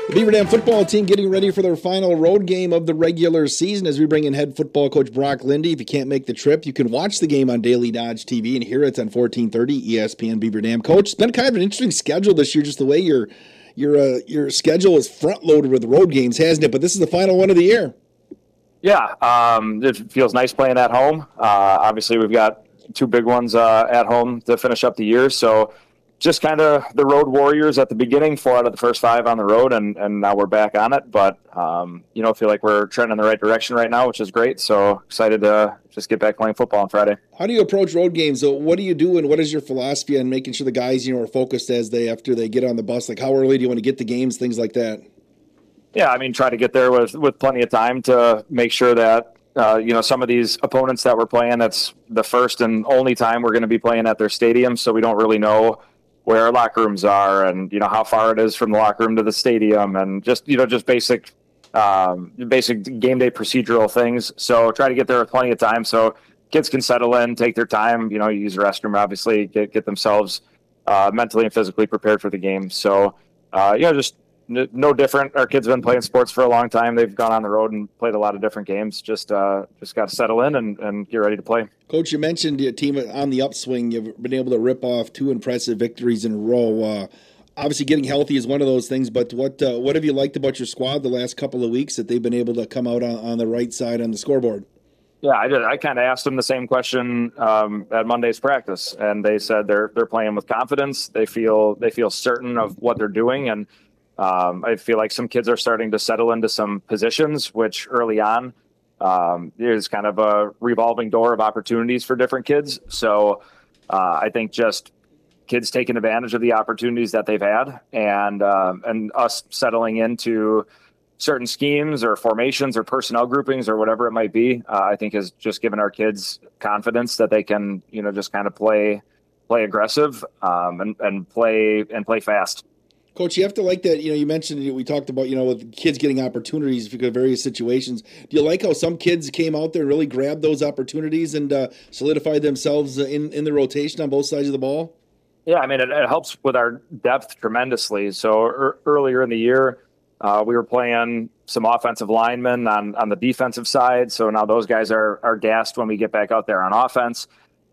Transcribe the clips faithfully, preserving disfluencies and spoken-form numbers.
The Beaver Dam football team getting ready for their final road game of the regular season as we bring in head football coach Brock Lindy. If you can't make the trip, you can watch the game on Daily Dodge T V and hear it on fourteen thirty E S P N Beaver Dam. Coach, it's been kind of an interesting schedule this year, just the way your your uh, your schedule is front loaded with road games, hasn't it? But this is the final one of the year. Yeah, um, it feels nice playing at home. Uh, obviously, we've got two big ones uh, at home to finish up the year, so just kind of the road warriors at the beginning, four out of the first five on the road, and, and now we're back on it. But, um, you know, feel like we're trending in the right direction right now, which is great. So excited to just get back playing football on Friday. How do you approach road games? So what do you do, and what is your philosophy on making sure the guys, you know, are focused as they after they get on the bus? Like, how early do you want to get to games, things like that? Yeah, I mean, try to get there with, with plenty of time to make sure that, uh, you know, some of these opponents that we're playing, that's the first and only time we're going to be playing at their stadium, so we don't really know where our locker rooms are and, you know, how far it is from the locker room to the stadium, and just, you know, just basic, um, basic game day procedural things. So try to get there with plenty of time so kids can settle in, take their time, you know, use the restroom, obviously, get, get themselves uh, mentally and physically prepared for the game. So, uh, you know, just no different. Our kids have been playing sports for a long time. They've gone on the road and played a lot of different games. Just uh, just got to settle in and, and get ready to play. Coach, you mentioned your team on the upswing. You've been able to rip off two impressive victories in a row. Uh, obviously, getting healthy is one of those things, but what uh, what have you liked about your squad the last couple of weeks that they've been able to come out on, on the right side on the scoreboard? Yeah, I did. I kind of asked them the same question um, at Monday's practice, and they said they're they're playing with confidence. They feel they feel certain of what they're doing, and Um, I feel like some kids are starting to settle into some positions, which early on um, is kind of a revolving door of opportunities for different kids. So uh, I think just kids taking advantage of the opportunities that they've had, and um, and us settling into certain schemes or formations or personnel groupings or whatever it might be, uh, I think has just given our kids confidence that they can, you know, just kind of play play aggressive um, and, and play and play fast. Coach, you have to like that. You know, you mentioned, we talked about, you know, with kids getting opportunities because of various situations. Do you like how some kids came out there and really grabbed those opportunities and uh, solidified themselves in, in the rotation on both sides of the ball? Yeah, I mean, it, it helps with our depth tremendously. So er, earlier in the year, uh, we were playing some offensive linemen on, on the defensive side. So now those guys are, are gassed when we get back out there on offense.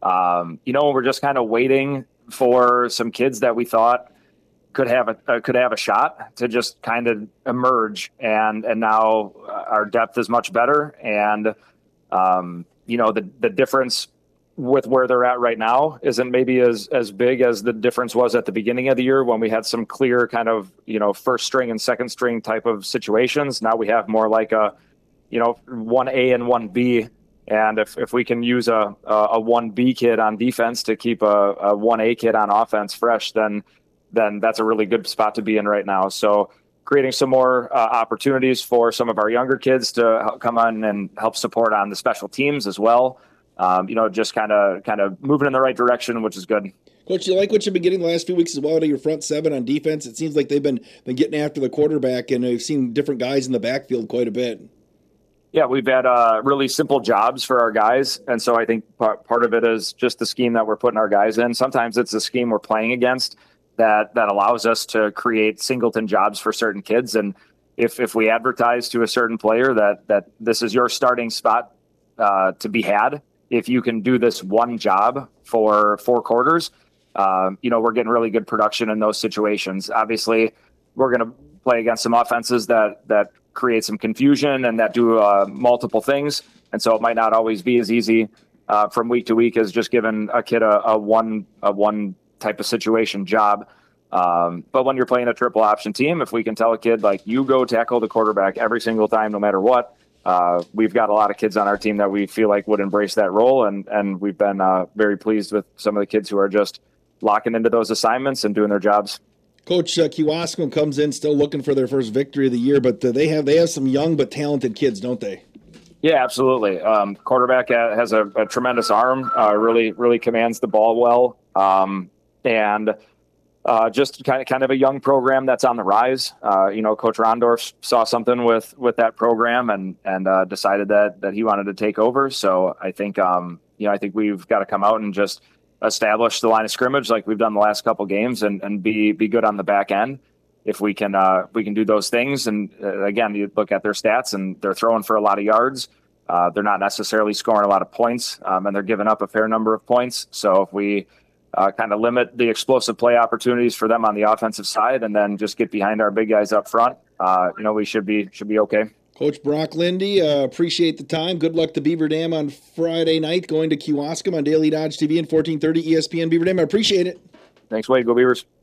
Um, you know, we're just kind of waiting for some kids that we thought could have a uh, could have a shot to just kind of emerge, and and now our depth is much better, and um, you know the the difference with where they're at right now isn't maybe as as big as the difference was at the beginning of the year when we had some clear kind of, you know, first string and second string type of situations. Now we have more like a, you know, one A and one B. And if, if we can use a a one B kid on defense to keep a, a one A kid on offense fresh, then then that's a really good spot to be in right now. So creating some more uh, opportunities for some of our younger kids to help come on and help support on the special teams as well. Um, you know, just kind of kind of moving in the right direction, which is good. Coach, you like what you've been getting the last few weeks as well out of your front seven on defense? It seems like they've been been getting after the quarterback, and we've seen different guys in the backfield quite a bit. Yeah, we've had uh, really simple jobs for our guys, and so I think part, part of it is just the scheme that we're putting our guys in. Sometimes it's the scheme we're playing against that that allows us to create singleton jobs for certain kids. And if if we advertise to a certain player that that this is your starting spot uh, to be had, if you can do this one job for four quarters, um, you know, we're getting really good production in those situations. Obviously, we're going to play against some offenses that that create some confusion and that do uh, multiple things. And so it might not always be as easy uh, from week to week as just giving a kid a, a one a one type of situation job. Um, but when you're playing a triple option team, if we can tell a kid, like, you go tackle the quarterback every single time, no matter what, uh, we've got a lot of kids on our team that we feel like would embrace that role. And, and we've been uh, very pleased with some of the kids who are just locking into those assignments and doing their jobs. Coach, uh, Kewaskum comes in still looking for their first victory of the year, but uh, they have they have some young but talented kids, don't they? Yeah, absolutely. Um, quarterback has a, a tremendous arm, uh, really, really commands the ball well. Um, and uh, just kind of, kind of a young program that's on the rise. Uh, you know, Coach Rondorf saw something with, with that program and, and uh, decided that, that he wanted to take over. So I think, um, you know, I think we've got to come out and just establish the line of scrimmage like we've done the last couple games and, and be, be good on the back end. if we can uh, we can do those things. And uh, again, you look at their stats, and they're throwing for a lot of yards. Uh, they're not necessarily scoring a lot of points, um, and they're giving up a fair number of points. So if we uh, kind of limit the explosive play opportunities for them on the offensive side, and then just get behind our big guys up front, uh, you know, we should be should be okay. Coach Brock Lindy, uh, appreciate the time. Good luck to Beaver Dam on Friday night, going to Kewaskum on Daily Dodge T V and fourteen thirty E S P N Beaver Dam. I appreciate it. Thanks, Wade. Go Beavers.